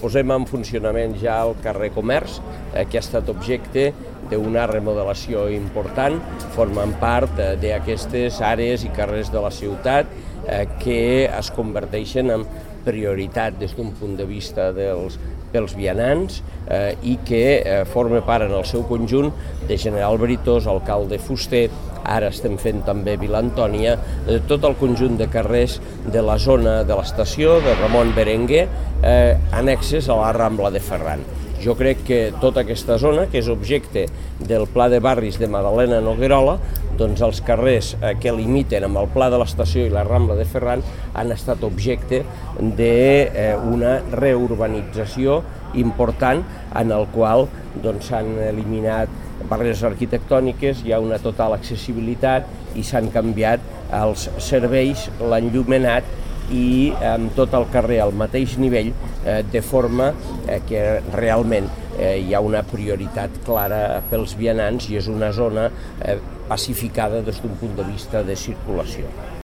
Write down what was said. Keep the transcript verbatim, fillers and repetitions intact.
posem en funcionament ja el carrer Comerç, eh, que ha estat objecte d'una remodelació important, formen part eh, d'aquestes àrees i carrers de la ciutat eh, que es converteixen en prioritat des d'un punt de vista dels, dels vianants eh, i que eh, forma part en el seu conjunt de General Britós, Alcalde Fuster, ara estem fent també Vila Antònia, eh, tot el conjunt de carrers de la zona de l'estació, de Ramon Berenguer, eh, annexes a la Rambla de Ferran. Jo crec que tota aquesta zona, que és objecte del Pla de Barris de Madalena Noguerola, doncs els carrers que limiten amb el Pla de l'Estació i la Rambla de Ferran han estat objecte d'una reurbanització important en el qual s'han eliminat barreres arquitectòniques, hi ha una total accessibilitat i s'han canviat els serveis, l'enllumenat i amb tot el carrer al mateix nivell, eh, de forma eh, que realment eh, hi ha una prioritat clara pels vianants i és una zona eh, pacificada des d'un punt de vista de circulació.